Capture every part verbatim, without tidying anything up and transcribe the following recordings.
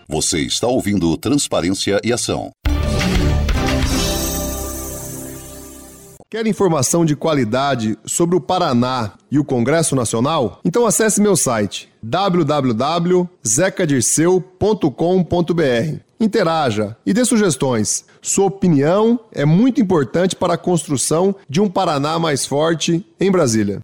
Você está ouvindo Transparência e Ação. Quer informação de qualidade sobre o Paraná e o Congresso Nacional? Então acesse meu site w w w ponto zeca dirceu ponto com ponto b r. Interaja e dê sugestões. Sua opinião é muito importante para a construção de um Paraná mais forte em Brasília.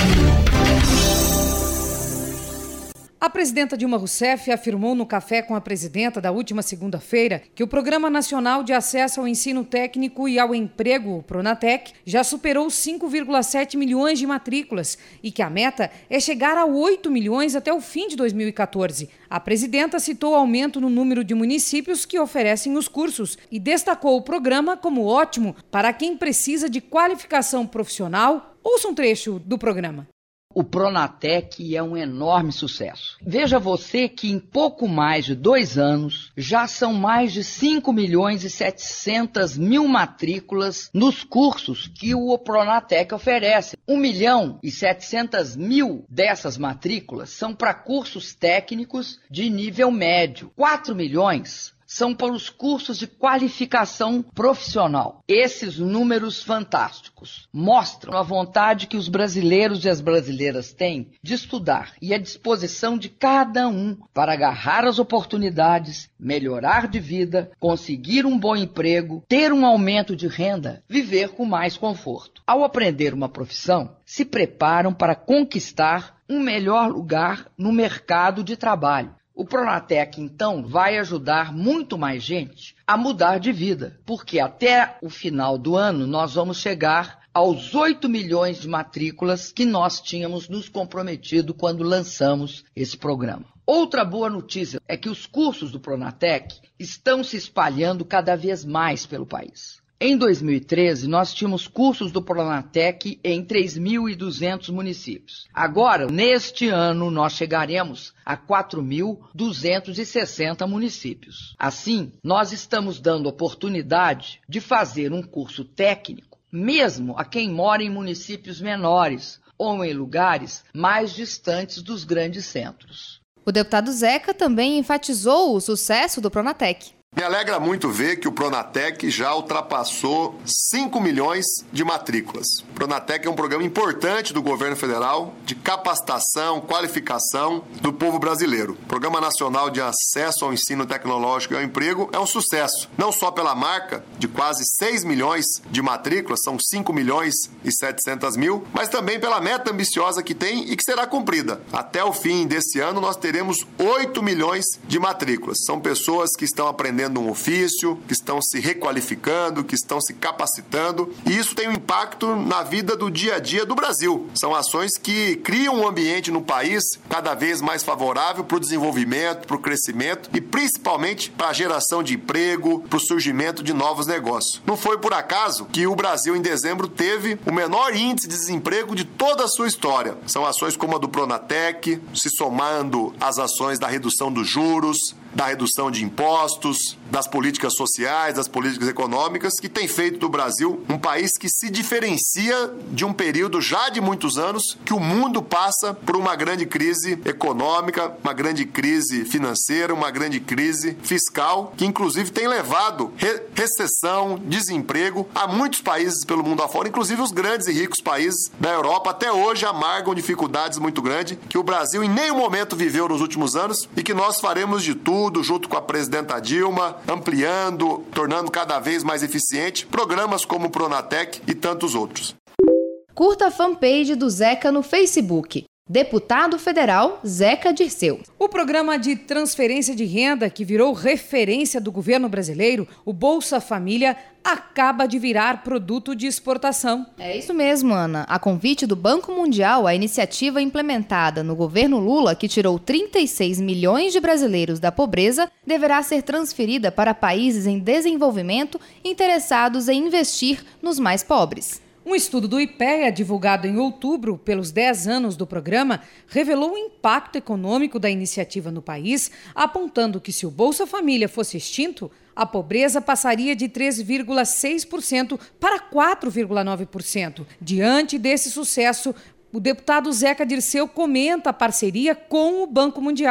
A presidenta Dilma Rousseff afirmou no Café com a Presidenta da última segunda-feira que o Programa Nacional de Acesso ao Ensino Técnico e ao Emprego, o Pronatec, já superou cinco vírgula sete milhões de matrículas e que a meta é chegar a oito milhões até o fim de dois mil e catorze. A presidenta citou aumento no número de municípios que oferecem os cursos e destacou o programa como ótimo para quem precisa de qualificação profissional. Ouça um trecho do programa. O Pronatec é um enorme sucesso. Veja você que em pouco mais de dois anos já são mais de cinco milhões e setecentas mil matrículas nos cursos que o Pronatec oferece. um milhão e setecentas mil dessas matrículas são para cursos técnicos de nível médio. quatro milhões são para os cursos de qualificação profissional. Esses números fantásticos mostram a vontade que os brasileiros e as brasileiras têm de estudar e a disposição de cada um para agarrar as oportunidades, melhorar de vida, conseguir um bom emprego, ter um aumento de renda, viver com mais conforto. Ao aprender uma profissão, se preparam para conquistar um melhor lugar no mercado de trabalho. O Pronatec, então, vai ajudar muito mais gente a mudar de vida, porque até o final do ano nós vamos chegar aos oito milhões de matrículas que nós tínhamos nos comprometido quando lançamos esse programa. Outra boa notícia é que os cursos do Pronatec estão se espalhando cada vez mais pelo país. Em dois mil e treze, nós tínhamos cursos do Pronatec em três mil e duzentos municípios. Agora, neste ano, nós chegaremos a quatro mil duzentos e sessenta municípios. Assim, nós estamos dando oportunidade de fazer um curso técnico, mesmo a quem mora em municípios menores ou em lugares mais distantes dos grandes centros. O deputado Zeca também enfatizou o sucesso do Pronatec. Me alegra muito ver que o Pronatec já ultrapassou cinco milhões de matrículas. O Pronatec é um programa importante do governo federal de capacitação, qualificação do povo brasileiro. O Programa Nacional de Acesso ao Ensino Tecnológico e ao Emprego é um sucesso, não só pela marca de quase seis milhões de matrículas, são cinco milhões e setecentas mil, mas também pela meta ambiciosa que tem e que será cumprida. Até o fim desse ano, nós teremos oito milhões de matrículas. São pessoas que estão aprendendo um ofício, que estão se requalificando, que estão se capacitando, e isso tem um impacto na vida do dia a dia do Brasil. São ações que criam um ambiente no país cada vez mais favorável para o desenvolvimento, para o crescimento e principalmente para a geração de emprego, para o surgimento de novos negócios. Não foi por acaso que o Brasil em dezembro teve o menor índice de desemprego de toda a sua história. São ações como a do Pronatec, se somando às ações da redução dos juros, da redução de impostos, das políticas sociais, das políticas econômicas, que tem feito do Brasil um país que se diferencia de um período já de muitos anos que o mundo passa por uma grande crise econômica, uma grande crise financeira, uma grande crise fiscal, que inclusive tem levado re- recessão, desemprego a muitos países pelo mundo afora, inclusive os grandes e ricos países da Europa até hoje amargam dificuldades muito grandes que o Brasil em nenhum momento viveu nos últimos anos e que nós faremos de tudo, junto com a presidenta Dilma, ampliando, tornando cada vez mais eficiente programas como o Pronatec e tantos outros. Curta a fanpage do Zeca no Facebook. Deputado Federal Zeca Dirceu. O programa de transferência de renda que virou referência do governo brasileiro, o Bolsa Família, acaba de virar produto de exportação. É isso mesmo, Ana. A convite do Banco Mundial, a iniciativa implementada no governo Lula, que tirou trinta e seis milhões de brasileiros da pobreza, deverá ser transferida para países em desenvolvimento interessados em investir nos mais pobres. Um estudo do IPEA, divulgado em outubro pelos dez anos do programa, revelou o impacto econômico da iniciativa no país, apontando que se o Bolsa Família fosse extinto, a pobreza passaria de três vírgula seis por cento para quatro vírgula nove por cento. Diante desse sucesso, o deputado Zeca Dirceu comenta a parceria com o Banco Mundial.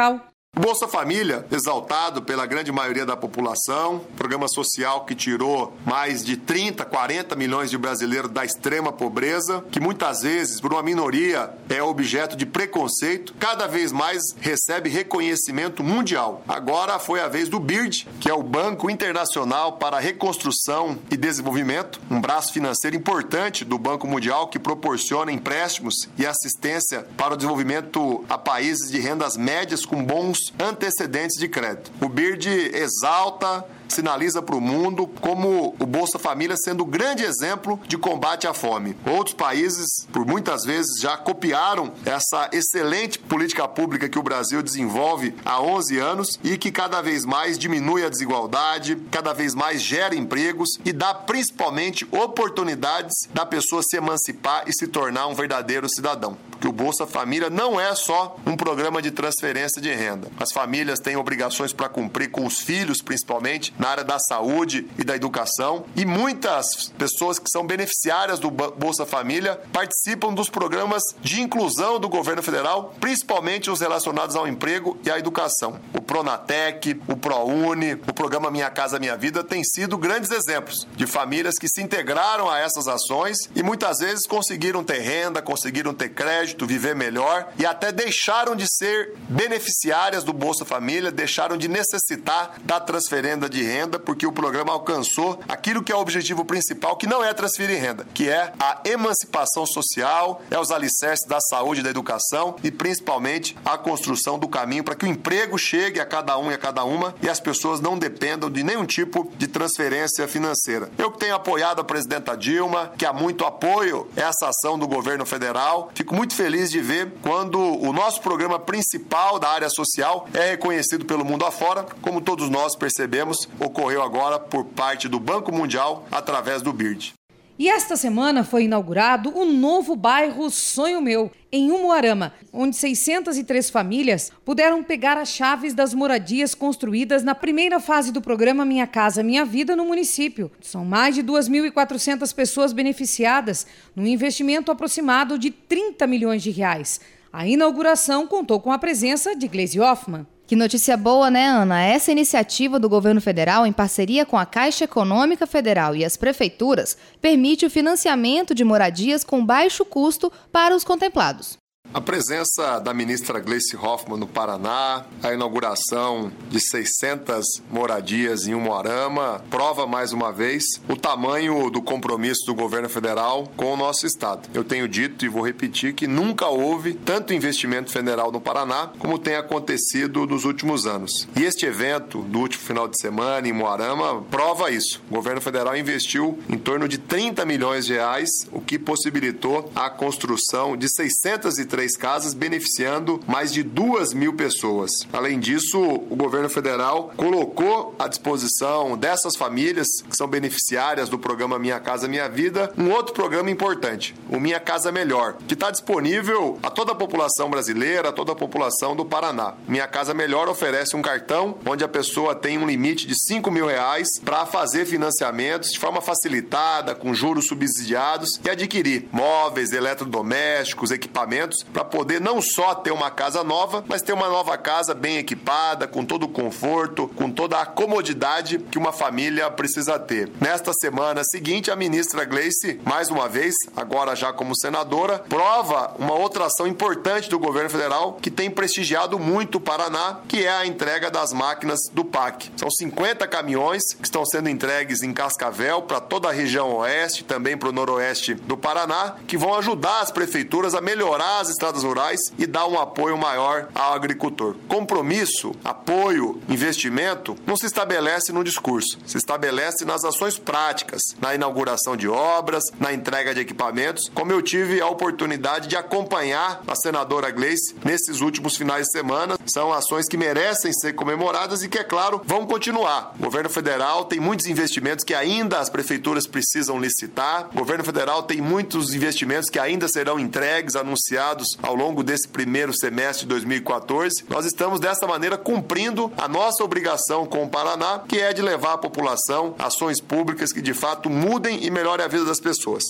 O Bolsa Família, exaltado pela grande maioria da população, programa social que tirou mais de trinta, quarenta milhões de brasileiros da extrema pobreza, que muitas vezes, por uma minoria, é objeto de preconceito, cada vez mais recebe reconhecimento mundial. Agora foi a vez do B I R D, que é o Banco Internacional para a Reconstrução e Desenvolvimento, um braço financeiro importante do Banco Mundial que proporciona empréstimos e assistência para o desenvolvimento a países de rendas médias com bons antecedentes de crédito. O B I R D exalta, sinaliza para o mundo como o Bolsa Família sendo um grande exemplo de combate à fome. Outros países, por muitas vezes, já copiaram essa excelente política pública que o Brasil desenvolve há onze anos e que cada vez mais diminui a desigualdade, cada vez mais gera empregos e dá principalmente oportunidades da pessoa se emancipar e se tornar um verdadeiro cidadão. Porque o Bolsa Família não é só um programa de transferência de renda. As famílias têm obrigações para cumprir com os filhos, principalmente, na área da saúde e da educação. E muitas pessoas que são beneficiárias do Bolsa Família participam dos programas de inclusão do governo federal, principalmente os relacionados ao emprego e à educação. O Pronatec, o ProUni, o programa Minha Casa Minha Vida têm sido grandes exemplos de famílias que se integraram a essas ações e muitas vezes conseguiram ter renda, conseguiram ter crédito, viver melhor e até deixaram de ser beneficiárias do Bolsa Família, deixaram de necessitar da transferência de renda, porque o programa alcançou aquilo que é o objetivo principal, que não é transferir renda, que é a emancipação social, é os alicerces da saúde e da educação e principalmente a construção do caminho para que o emprego chegue a cada um e a cada uma e as pessoas não dependam de nenhum tipo de transferência financeira. Eu que tenho apoiado a presidenta Dilma, que há muito apoio essa ação do governo federal, fico muito feliz de ver quando o nosso programa principal da área social é reconhecido pelo mundo afora, como todos nós percebemos, ocorreu agora por parte do Banco Mundial através do B I R D. E esta semana foi inaugurado o novo bairro Sonho Meu, em Umuarama, onde seiscentas e três famílias puderam pegar as chaves das moradias construídas na primeira fase do programa Minha Casa Minha Vida no município. São mais de duas mil e quatrocentas pessoas beneficiadas, num investimento aproximado de trinta milhões de reais. A inauguração contou com a presença de Gleisi Hoffmann. Que notícia boa, né, Ana? Essa iniciativa do governo federal, em parceria com a Caixa Econômica Federal e as prefeituras, permite o financiamento de moradias com baixo custo para os contemplados. A presença da ministra Gleisi Hoffmann no Paraná, a inauguração de seiscentas moradias em Umuarama, prova mais uma vez o tamanho do compromisso do governo federal com o nosso estado. Eu tenho dito e vou repetir que nunca houve tanto investimento federal no Paraná como tem acontecido nos últimos anos. E este evento do último final de semana em Umuarama prova isso. O governo federal investiu em torno de trinta milhões de reais, o que possibilitou a construção de seiscentas e três casas, beneficiando mais de duas mil pessoas. Além disso, o governo federal colocou à disposição dessas famílias que são beneficiárias do programa Minha Casa Minha Vida, um outro programa importante, o Minha Casa Melhor, que está disponível a toda a população brasileira, a toda a população do Paraná. Minha Casa Melhor oferece um cartão onde a pessoa tem um limite de cinco mil reais para fazer financiamentos de forma facilitada, com juros subsidiados e adquirir móveis, eletrodomésticos, equipamentos para poder não só ter uma casa nova, mas ter uma nova casa bem equipada, com todo o conforto, com toda a comodidade que uma família precisa ter. Nesta semana seguinte, a ministra Gleisi, mais uma vez, agora já como senadora, prova uma outra ação importante do governo federal que tem prestigiado muito o Paraná, que é a entrega das máquinas do P A C. São cinquenta caminhões que estão sendo entregues em Cascavel para toda a região oeste, também para o noroeste do Paraná, que vão ajudar as prefeituras a melhorar as estradas rurais e dar um apoio maior ao agricultor. Compromisso, apoio, investimento não se estabelece no discurso, se estabelece nas ações práticas, na inauguração de obras, na entrega de equipamentos, como eu tive a oportunidade de acompanhar a senadora Gleisi nesses últimos finais de semana. São ações que merecem ser comemoradas e que, é claro, vão continuar. O governo federal tem muitos investimentos que ainda as prefeituras precisam licitar. O governo federal tem muitos investimentos que ainda serão entregues, anunciados ao longo desse primeiro semestre de dois mil e quatorze. Nós estamos, dessa maneira, cumprindo a nossa obrigação com o Paraná, que é de levar à população ações públicas que, de fato, mudem e melhorem a vida das pessoas.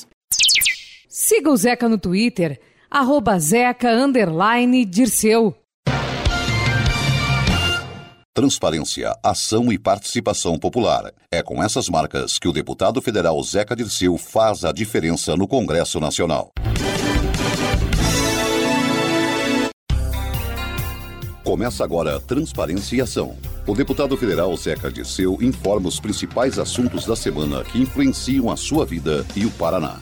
Siga o Zeca no Twitter, arroba Zeca, underline, Dirceu. transparência, ação e participação popular. É com essas marcas que o deputado federal Zeca Dirceu faz a diferença no Congresso Nacional. Começa agora Transparência e Ação. O deputado federal Zeca Dirceu informa os principais assuntos da semana que influenciam a sua vida e o Paraná.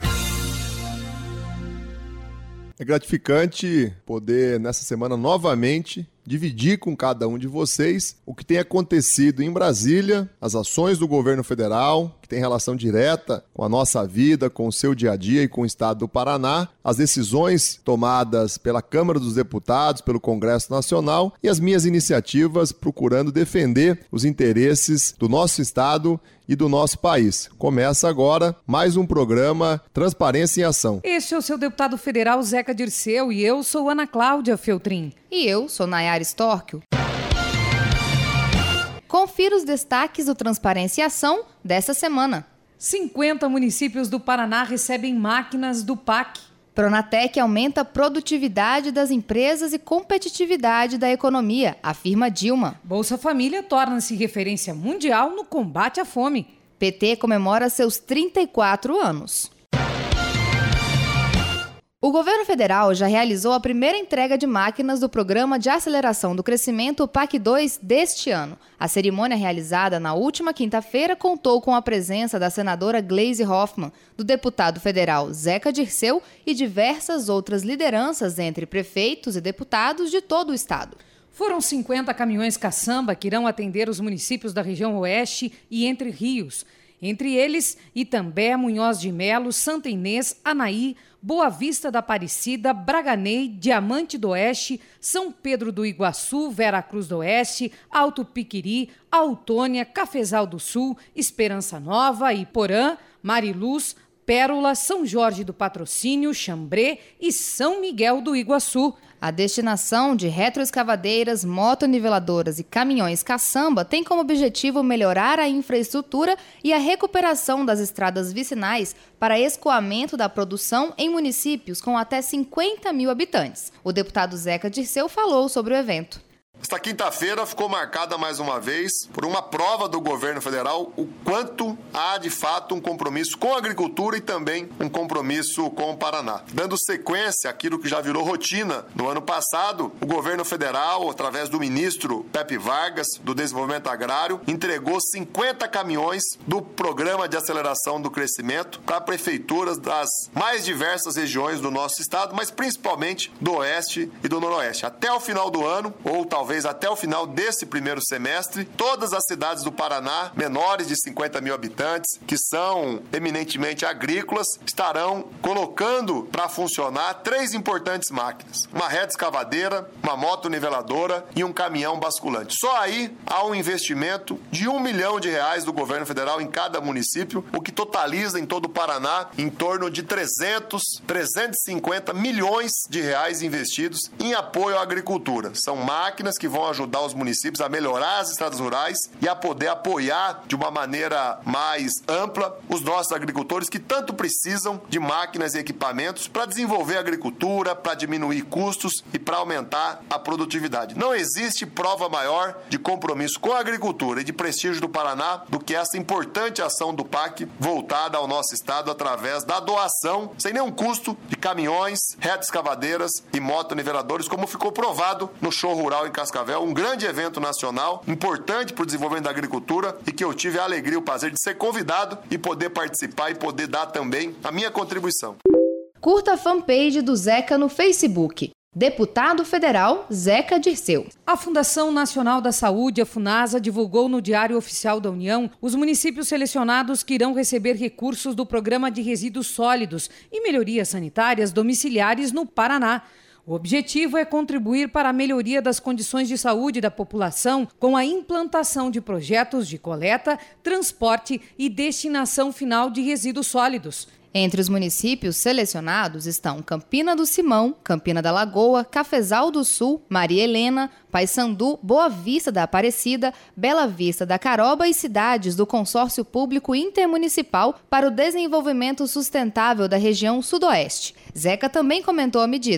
É gratificante poder, nessa semana, novamente dividir com cada um de vocês o que tem acontecido em Brasília, as ações do governo federal, que tem relação direta com a nossa vida, com o seu dia a dia e com o estado do Paraná, as decisões tomadas pela Câmara dos Deputados, pelo Congresso Nacional e as minhas iniciativas procurando defender os interesses do nosso estado e do nosso país. Começa agora mais um programa Transparência em Ação. Este é o seu deputado federal Zeca Dirceu e eu sou Ana Cláudia Feltrin. E eu sou Nayara Storchio. Confira os destaques do Transparência e Ação desta semana. cinquenta municípios do Paraná recebem máquinas do P A C. Pronatec aumenta a produtividade das empresas e competitividade da economia, afirma Dilma. Bolsa Família torna-se referência mundial no combate à fome. P T comemora seus trinta e quatro anos. O governo federal já realizou a primeira entrega de máquinas do Programa de Aceleração do Crescimento P A C dois deste ano. A cerimônia realizada na última quinta-feira contou com a presença da senadora Gleisi Hoffmann, do deputado federal Zeca Dirceu e diversas outras lideranças entre prefeitos e deputados de todo o estado. Foram cinquenta caminhões caçamba que irão atender os municípios da região oeste e Entre Rios. Entre eles, Itambé, Munhoz de Melo, Santa Inês, Anaí, Boa Vista da Aparecida, Braganey, Diamante do Oeste, São Pedro do Iguaçu, Vera Cruz do Oeste, Alto Piquiri, Autônia, Cafezal do Sul, Esperança Nova, Iporã, Mariluz, Pérola, São Jorge do Patrocínio, Xambrê e São Miguel do Iguaçu. A destinação de retroescavadeiras, motoniveladoras e caminhões caçamba tem como objetivo melhorar a infraestrutura e a recuperação das estradas vicinais para escoamento da produção em municípios com até cinquenta mil habitantes. O deputado Zeca Dirceu falou sobre o evento. Esta quinta-feira ficou marcada mais uma vez por uma prova do governo federal o quanto há de fato um compromisso com a agricultura e também um compromisso com o Paraná. Dando sequência àquilo que já virou rotina no ano passado, o governo federal, através do ministro Pepe Vargas, do Desenvolvimento Agrário, entregou cinquenta caminhões do Programa de Aceleração do Crescimento para prefeituras das mais diversas regiões do nosso estado, mas principalmente do Oeste e do Noroeste. Até o final do ano, ou talvez Talvez até o final desse primeiro semestre, todas as cidades do Paraná, menores de cinquenta mil habitantes, que são eminentemente agrícolas, estarão colocando para funcionar três importantes máquinas. Uma rede escavadeira, uma moto niveladora e um caminhão basculante. Só aí há um investimento de um milhão de reais do governo federal em cada município, o que totaliza em todo o Paraná em torno de trezentos, trezentos e cinquenta milhões de reais investidos em apoio à agricultura. São máquinas que vão ajudar os municípios a melhorar as estradas rurais e a poder apoiar de uma maneira mais ampla os nossos agricultores que tanto precisam de máquinas e equipamentos para desenvolver a agricultura, para diminuir custos e para aumentar a produtividade. Não existe prova maior de compromisso com a agricultura e de prestígio do Paraná do que essa importante ação do P A C voltada ao nosso estado através da doação, sem nenhum custo, de caminhões, retroescavadeiras e motoniveladores, como ficou provado no Show Rural em Cascavel, um grande evento nacional importante para o desenvolvimento da agricultura e que eu tive a alegria e o prazer de ser convidado e poder participar e poder dar também a minha contribuição. Curta a fanpage do Zeca no Facebook. Deputado Federal Zeca Dirceu. A Fundação Nacional da Saúde, a FUNASA, divulgou no Diário Oficial da União os municípios selecionados que irão receber recursos do Programa de Resíduos Sólidos e Melhorias Sanitárias Domiciliares no Paraná. O objetivo é contribuir para a melhoria das condições de saúde da população com a implantação de projetos de coleta, transporte e destinação final de resíduos sólidos. Entre os municípios selecionados estão Campina do Simão, Campina da Lagoa, Cafezal do Sul, Maria Helena, Paissandu, Boa Vista da Aparecida, Bela Vista da Caroba e cidades do Consórcio Público Intermunicipal para o Desenvolvimento Sustentável da região Sudoeste. Zeca também comentou a medida.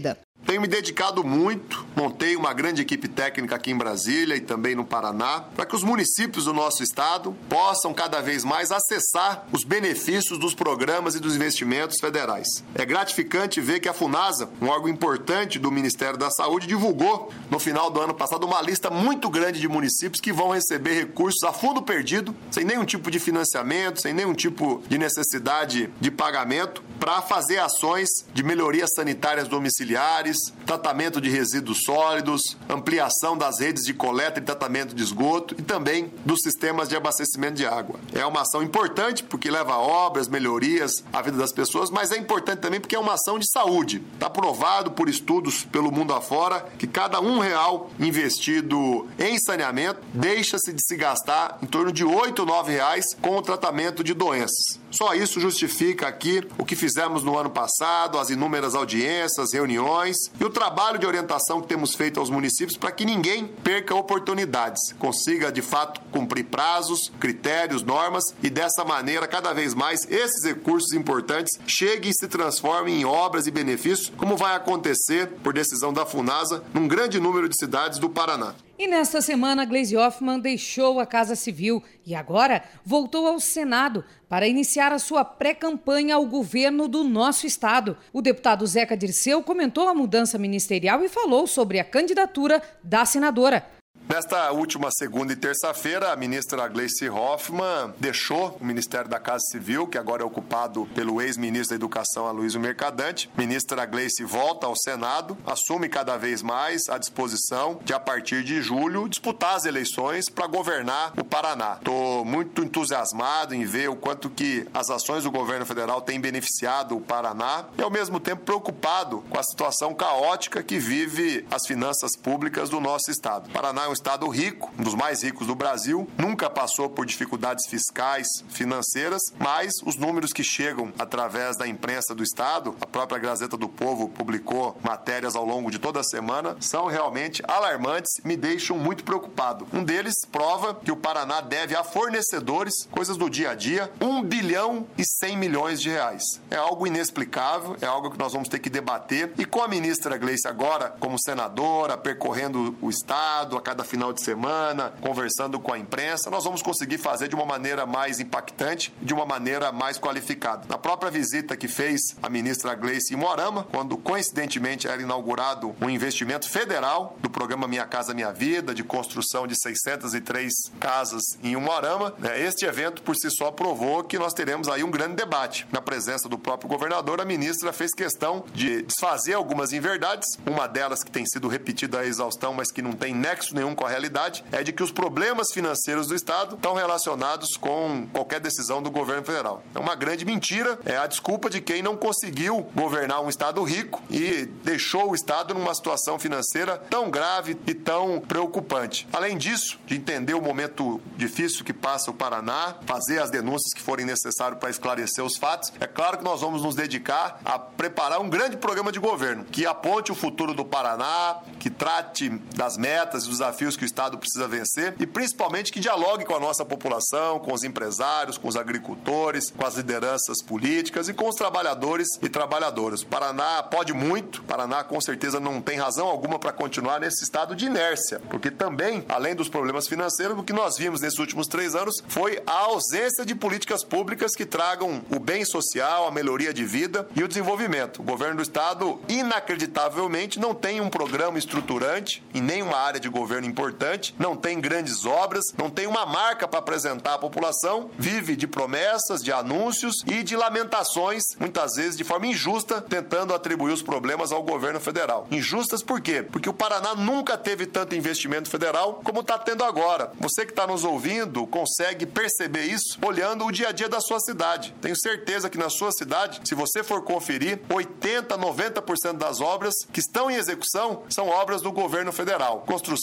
Tenho me dedicado muito, montei uma grande equipe técnica aqui em Brasília e também no Paraná, para que os municípios do nosso estado possam cada vez mais acessar os benefícios dos programas e dos investimentos federais. É gratificante ver que a FUNASA, um órgão importante do Ministério da Saúde, divulgou no final do ano passado uma lista muito grande de municípios que vão receber recursos a fundo perdido, sem nenhum tipo de financiamento, sem nenhum tipo de necessidade de pagamento, para fazer ações de melhorias sanitárias domiciliares, tratamento de resíduos sólidos, ampliação das redes de coleta e tratamento de esgoto e também dos sistemas de abastecimento de água. É uma ação importante porque leva a obras, melhorias à vida das pessoas, mas é importante também porque é uma ação de saúde. Está provado por estudos pelo mundo afora que cada um real investido em saneamento deixa-se de se gastar em torno de oito, nove reais com o tratamento de doenças. Só isso justifica aqui o que fizemos no ano passado, as inúmeras audiências, reuniões e o trabalho de orientação que temos feito aos municípios para que ninguém perca oportunidades, consiga de fato cumprir prazos, critérios, normas e dessa maneira cada vez mais esses recursos importantes cheguem e se transformem em obras e benefícios, como vai acontecer por decisão da FUNASA num grande número de cidades do Paraná. E nesta semana, Gleisi Hoffmann deixou a Casa Civil e agora voltou ao Senado para iniciar a sua pré-campanha ao governo do nosso estado. O deputado Zeca Dirceu comentou a mudança ministerial e falou sobre a candidatura da senadora. Nesta última segunda e terça-feira, a ministra Gleisi Hoffmann deixou o Ministério da Casa Civil, que agora é ocupado pelo ex-ministro da Educação, Aloysio Mercadante. Ministra Gleisi volta ao Senado, assume cada vez mais a disposição de, a partir de julho, disputar as eleições para governar o Paraná. Estou muito entusiasmado em ver o quanto que as ações do governo federal têm beneficiado o Paraná e, ao mesmo tempo, preocupado com a situação caótica que vive as finanças públicas do nosso estado. O Paraná é um estado rico, um dos mais ricos do Brasil, nunca passou por dificuldades fiscais, financeiras, mas os números que chegam através da imprensa do estado, a própria Gazeta do Povo publicou matérias ao longo de toda a semana, são realmente alarmantes e me deixam muito preocupado. Um deles prova que o Paraná deve a fornecedores, coisas do dia a dia, um bilhão e cem milhões de reais. É algo inexplicável, é algo que nós vamos ter que debater e com a ministra Gleisi agora como senadora, percorrendo o estado a cada final de semana, conversando com a imprensa, nós vamos conseguir fazer de uma maneira mais impactante, de uma maneira mais qualificada. Na própria visita que fez a ministra Gleisi em Moarama, quando coincidentemente era inaugurado um investimento federal do programa Minha Casa Minha Vida, de construção de seiscentas e três casas em Moarama, né, este evento por si só provou que nós teremos aí um grande debate. Na presença do próprio governador, a ministra fez questão de desfazer algumas inverdades, uma delas que tem sido repetida à exaustão, mas que não tem nexo nenhum com a realidade, é de que os problemas financeiros do estado estão relacionados com qualquer decisão do governo federal. É uma grande mentira, é a desculpa de quem não conseguiu governar um estado rico e deixou o estado numa situação financeira tão grave e tão preocupante. Além disso, de entender o momento difícil que passa o Paraná, fazer as denúncias que forem necessárias para esclarecer os fatos, é claro que nós vamos nos dedicar a preparar um grande programa de governo que aponte o futuro do Paraná, que trate das metas e dos desafios que o estado precisa vencer e principalmente que dialogue com a nossa população, com os empresários, com os agricultores, com as lideranças políticas e com os trabalhadores e trabalhadoras. O Paraná pode muito, o Paraná com certeza não tem razão alguma para continuar nesse estado de inércia, porque também, além dos problemas financeiros, o que nós vimos nesses últimos três anos foi a ausência de políticas públicas que tragam o bem social, a melhoria de vida e o desenvolvimento. O governo do estado, inacreditavelmente, não tem um programa estruturante em nenhuma área de governo importante, não tem grandes obras, não tem uma marca para apresentar à população, vive de promessas, de anúncios e de lamentações, muitas vezes de forma injusta, tentando atribuir os problemas ao governo federal. Injustas por quê? Porque o Paraná nunca teve tanto investimento federal como está tendo agora. Você que está nos ouvindo consegue perceber isso olhando o dia a dia da sua cidade. Tenho certeza que na sua cidade, se você for conferir, oitenta, noventa por cento das obras que estão em execução são obras do governo federal. Construção de unidades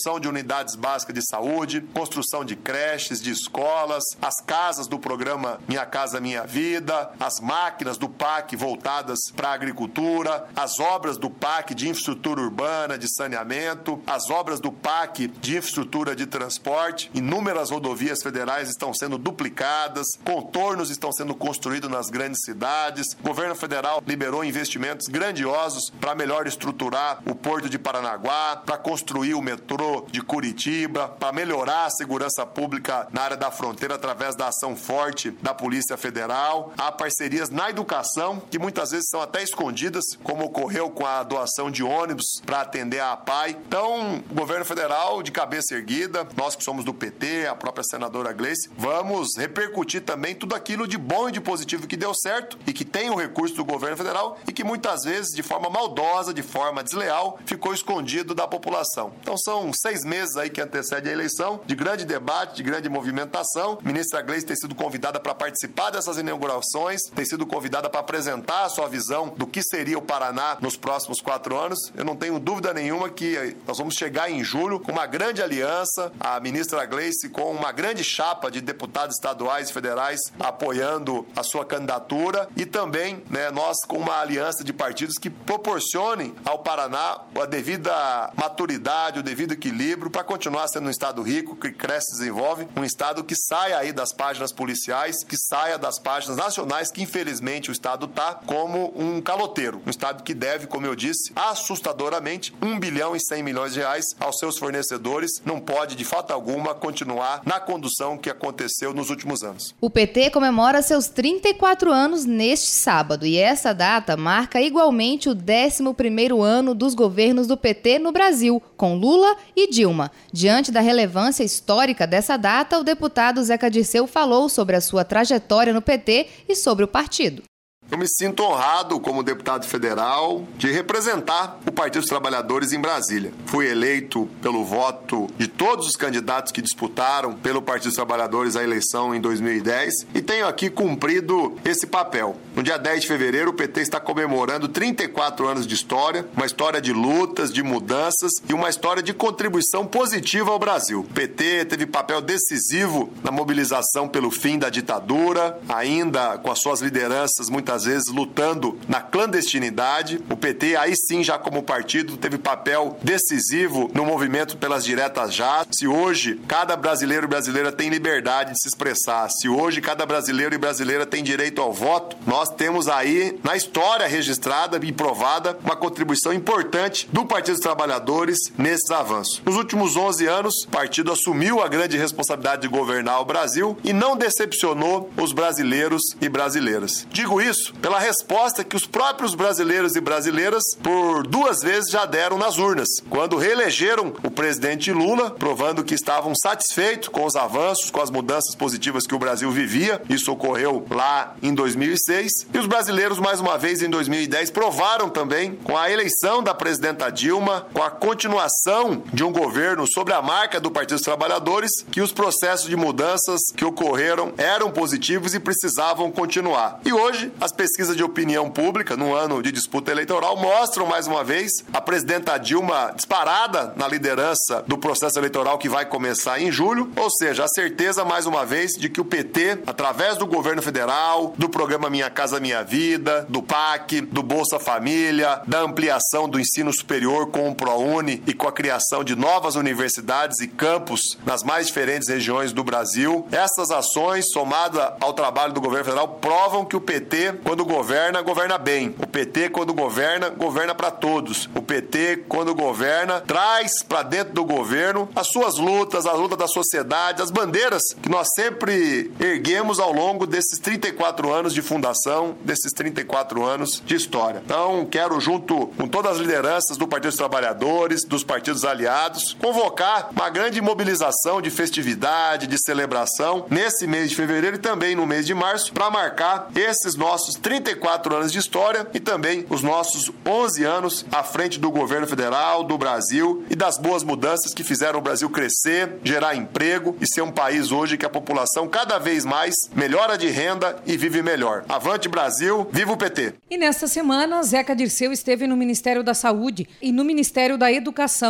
unidades básicas de saúde, construção de creches, de escolas, as casas do programa Minha Casa Minha Vida, as máquinas do P A C voltadas para a agricultura, as obras do P A C de infraestrutura urbana, de saneamento, as obras do P A C de infraestrutura de transporte. Inúmeras rodovias federais estão sendo duplicadas, contornos estão sendo construídos nas grandes cidades. O governo federal liberou investimentos grandiosos para melhor estruturar o Porto de Paranaguá, para construir o metrô de Curitiba, para melhorar a segurança pública na área da fronteira através da ação forte da Polícia Federal. Há parcerias na educação que muitas vezes são até escondidas, como ocorreu com a doação de ônibus para atender a APAI. Então, o governo federal de cabeça erguida, nós que somos do P T, a própria senadora Gleice, vamos repercutir também tudo aquilo de bom e de positivo que deu certo e que tem o recurso do governo federal e que muitas vezes, de forma maldosa, de forma desleal, ficou escondido da população. Então, são seis meses aí que antecede a eleição, de grande debate, de grande movimentação. A ministra Gleice tem sido convidada para participar dessas inaugurações, tem sido convidada para apresentar a sua visão do que seria o Paraná nos próximos quatro anos. Eu não tenho dúvida nenhuma que nós vamos chegar em julho com uma grande aliança, a ministra Gleice com uma grande chapa de deputados estaduais e federais apoiando a sua candidatura e também, né, nós com uma aliança de partidos que proporcionem ao Paraná a devida maturidade, o devido equilíbrio para continuar sendo um estado rico, que cresce e desenvolve, um estado que saia aí das páginas policiais, que saia das páginas nacionais, que infelizmente o estado está como um caloteiro, um estado que deve, como eu disse, assustadoramente um bilhão e cem milhões de reais aos seus fornecedores, não pode de fato alguma continuar na condução que aconteceu nos últimos anos. O P T comemora seus trinta e quatro anos neste sábado e essa data marca igualmente o décimo primeiro ano dos governos do P T no Brasil, com Lula e Dilma. Diante da relevância histórica dessa data, o deputado Zeca Dirceu falou sobre a sua trajetória no P T e sobre o partido. Eu me sinto honrado, como deputado federal, de representar o Partido dos Trabalhadores em Brasília. Fui eleito pelo voto de todos os candidatos que disputaram pelo Partido dos Trabalhadores a eleição em dois mil e dez e tenho aqui cumprido esse papel. No dia dez de fevereiro, o P T está comemorando trinta e quatro anos de história, uma história de lutas, de mudanças e uma história de contribuição positiva ao Brasil. O P T teve papel decisivo na mobilização pelo fim da ditadura, ainda com as suas lideranças muitas às vezes lutando na clandestinidade. O P T, aí sim, já como partido, teve papel decisivo no movimento pelas diretas já. Se hoje cada brasileiro e brasileira tem liberdade de se expressar, se hoje cada brasileiro e brasileira tem direito ao voto, nós temos aí, na história registrada e provada, uma contribuição importante do Partido dos Trabalhadores nesses avanços. Nos últimos onze anos, o partido assumiu a grande responsabilidade de governar o Brasil e não decepcionou os brasileiros e brasileiras. Digo isso pela resposta que os próprios brasileiros e brasileiras por duas vezes já deram nas urnas, quando reelegeram o presidente Lula, provando que estavam satisfeitos com os avanços, com as mudanças positivas que o Brasil vivia. Isso ocorreu lá em dois mil e seis. E os brasileiros, mais uma vez, em dois mil e dez, provaram também, com a eleição da presidenta Dilma, com a continuação de um governo sobre a marca do Partido dos Trabalhadores, que os processos de mudanças que ocorreram eram positivos e precisavam continuar. E hoje, as pesquisas de opinião pública, no ano de disputa eleitoral, mostram mais uma vez a presidenta Dilma disparada na liderança do processo eleitoral que vai começar em julho, ou seja, a certeza mais uma vez de que o P T, através do governo federal, do programa Minha Casa Minha Vida, do P A C, do Bolsa Família, da ampliação do ensino superior com o ProUni e com a criação de novas universidades e campus nas mais diferentes regiões do Brasil, essas ações, somadas ao trabalho do governo federal, provam que o P T, quando governa, governa bem. O P T, quando governa, governa para todos. O P T, quando governa, traz para dentro do governo as suas lutas, a luta da sociedade, as bandeiras que nós sempre erguemos ao longo desses trinta e quatro anos de fundação, desses trinta e quatro anos de história. Então, quero, junto com todas as lideranças do Partido dos Trabalhadores, dos partidos aliados, convocar uma grande mobilização de festividade, de celebração, nesse mês de fevereiro e também no mês de março, para marcar esses nossos trinta e quatro anos de história e também os nossos onze anos à frente do governo federal, do Brasil e das boas mudanças que fizeram o Brasil crescer, gerar emprego e ser um país hoje que a população cada vez mais melhora de renda e vive melhor. Avante Brasil, viva o P T! E nesta semana, Zeca Dirceu esteve no Ministério da Saúde e no Ministério da Educação.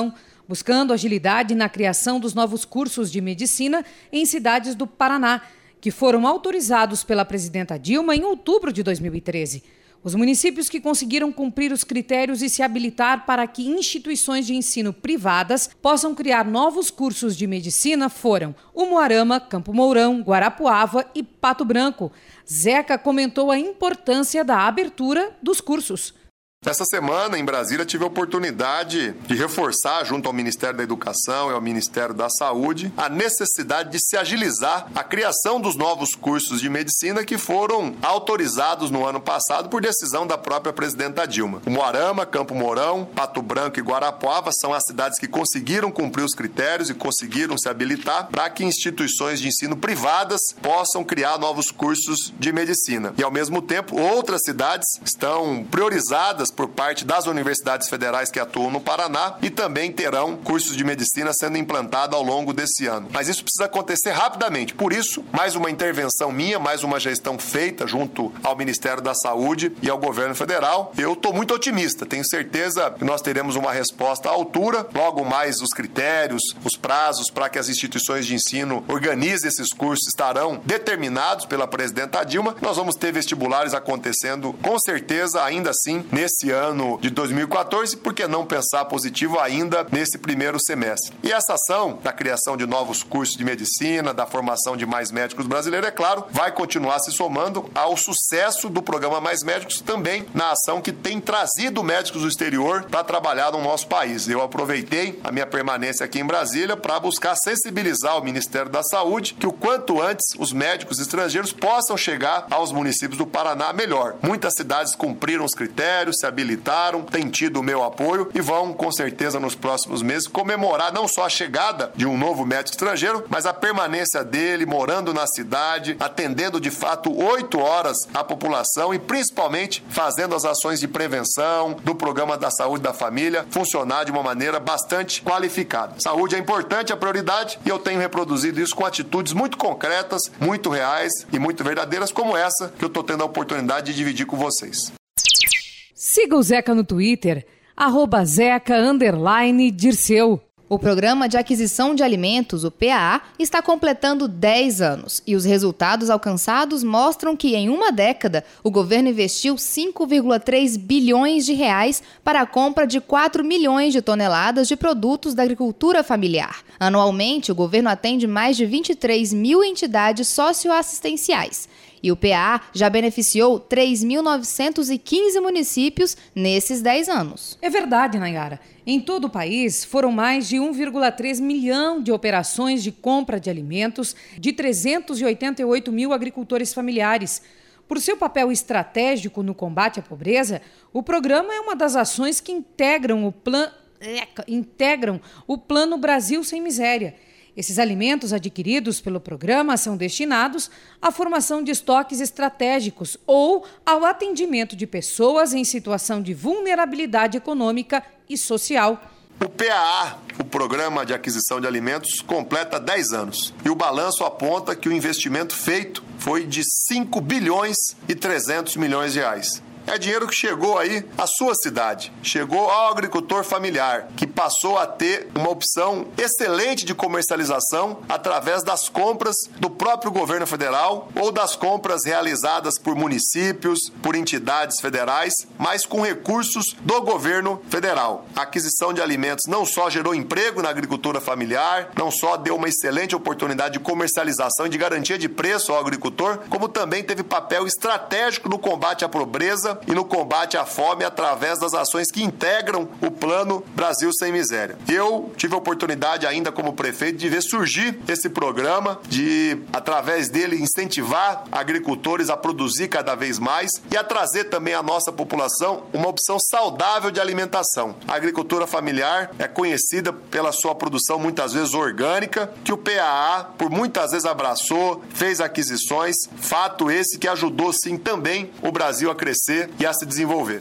buscando agilidade na criação dos novos cursos de medicina em cidades do Paraná, que foram autorizados pela presidenta Dilma em outubro de dois mil e treze. Os municípios que conseguiram cumprir os critérios e se habilitar para que instituições de ensino privadas possam criar novos cursos de medicina foram Umuarama, Campo Mourão, Guarapuava e Pato Branco. Zeca comentou a importância da abertura dos cursos. Essa semana, em Brasília, tive a oportunidade de reforçar, junto ao Ministério da Educação e ao Ministério da Saúde, a necessidade de se agilizar a criação dos novos cursos de medicina que foram autorizados no ano passado por decisão da própria presidenta Dilma. Umuarama, Campo Mourão, Pato Branco e Guarapuava são as cidades que conseguiram cumprir os critérios e conseguiram se habilitar para que instituições de ensino privadas possam criar novos cursos de medicina. E, ao mesmo tempo, outras cidades estão priorizadas por parte das universidades federais que atuam no Paraná e também terão cursos de medicina sendo implantados ao longo desse ano. Mas isso precisa acontecer rapidamente. Por isso, mais uma intervenção minha, mais uma gestão feita junto ao Ministério da Saúde e ao governo federal. Eu estou muito otimista. Tenho certeza que nós teremos uma resposta à altura. Logo mais os critérios, os prazos para que as instituições de ensino organizem esses cursos estarão determinados pela presidenta Dilma. Nós vamos ter vestibulares acontecendo com certeza ainda assim nesse ano de dois mil e quatorze, por que não pensar positivo ainda nesse primeiro semestre? E essa ação da criação de novos cursos de medicina, da formação de mais médicos brasileiros, é claro, vai continuar se somando ao sucesso do programa Mais Médicos, também na ação que tem trazido médicos do exterior para trabalhar no nosso país. Eu aproveitei a minha permanência aqui em Brasília para buscar sensibilizar o Ministério da Saúde que o quanto antes os médicos estrangeiros possam chegar aos municípios do Paraná melhor. Muitas cidades cumpriram os critérios, se habilitaram, têm tido o meu apoio e vão, com certeza, nos próximos meses, comemorar não só a chegada de um novo médico estrangeiro, mas a permanência dele morando na cidade, atendendo de fato oito horas a população e principalmente fazendo as ações de prevenção do programa da saúde da família funcionar de uma maneira bastante qualificada. Saúde é importante, é prioridade e eu tenho reproduzido isso com atitudes muito concretas, muito reais e muito verdadeiras como essa que eu estou tendo a oportunidade de dividir com vocês. Siga o Zeca no Twitter, arroba Zeca underline Dirceu. O Programa de Aquisição de Alimentos, o P A A, está completando dez anos e os resultados alcançados mostram que em uma década o governo investiu cinco vírgula três bilhões de reais para a compra de quatro milhões de toneladas de produtos da agricultura familiar. Anualmente, o governo atende mais de vinte e três mil entidades socioassistenciais. E o P A A já beneficiou três mil novecentos e quinze municípios nesses dez anos. É verdade, Nayara. Em todo o país, foram mais de um vírgula três milhão de operações de compra de alimentos de trezentos e oitenta e oito mil agricultores familiares. Por seu papel estratégico no combate à pobreza, o programa é uma das ações que integram o, plan... integram o Plano Brasil Sem Miséria. Esses alimentos adquiridos pelo programa são destinados à formação de estoques estratégicos ou ao atendimento de pessoas em situação de vulnerabilidade econômica e social. O P A A, o Programa de Aquisição de Alimentos, completa dez anos. E o balanço aponta que o investimento feito foi de cinco bilhões e trezentos milhões de reais. É dinheiro que chegou aí à sua cidade, chegou ao agricultor familiar, que passou a ter uma opção excelente de comercialização através das compras do próprio governo federal ou das compras realizadas por municípios, por entidades federais, mas com recursos do governo federal. A aquisição de alimentos não só gerou emprego na agricultura familiar, não só deu uma excelente oportunidade de comercialização e de garantia de preço ao agricultor, como também teve papel estratégico no combate à pobreza e no combate à fome através das ações que integram o Plano Brasil Sem Miséria. Eu tive a oportunidade ainda como prefeito de ver surgir esse programa, de através dele incentivar agricultores a produzir cada vez mais e a trazer também à nossa população uma opção saudável de alimentação. A agricultura familiar é conhecida pela sua produção muitas vezes orgânica, que o P A A por muitas vezes abraçou, fez aquisições, fato esse que ajudou sim também o Brasil a crescer e a se desenvolver.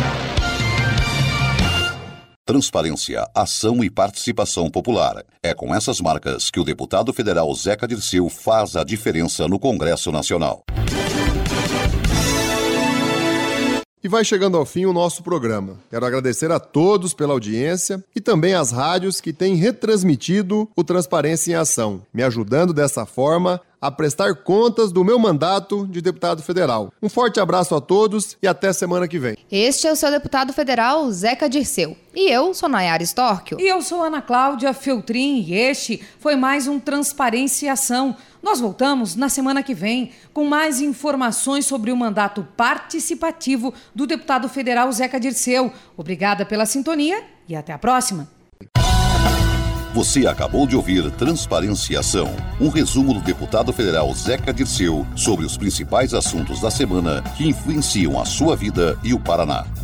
Transparência, ação e participação popular. É com essas marcas que o deputado federal Zeca Dirceu faz a diferença no Congresso Nacional. E vai chegando ao fim o nosso programa. Quero agradecer a todos pela audiência e também às rádios que têm retransmitido o Transparência em Ação, me ajudando dessa forma a prestar contas do meu mandato de deputado federal. Um forte abraço a todos e até semana que vem. Este é o seu deputado federal, Zeca Dirceu. E eu sou Nayara Storchio. E eu sou Ana Cláudia Feltrin e este foi mais um Transparência e Ação. Nós voltamos na semana que vem com mais informações sobre o mandato participativo do deputado federal Zeca Dirceu. Obrigada pela sintonia e até a próxima. Você acabou de ouvir Transparência e Ação, um resumo do deputado federal Zeca Dirceu sobre os principais assuntos da semana que influenciam a sua vida e o Paraná.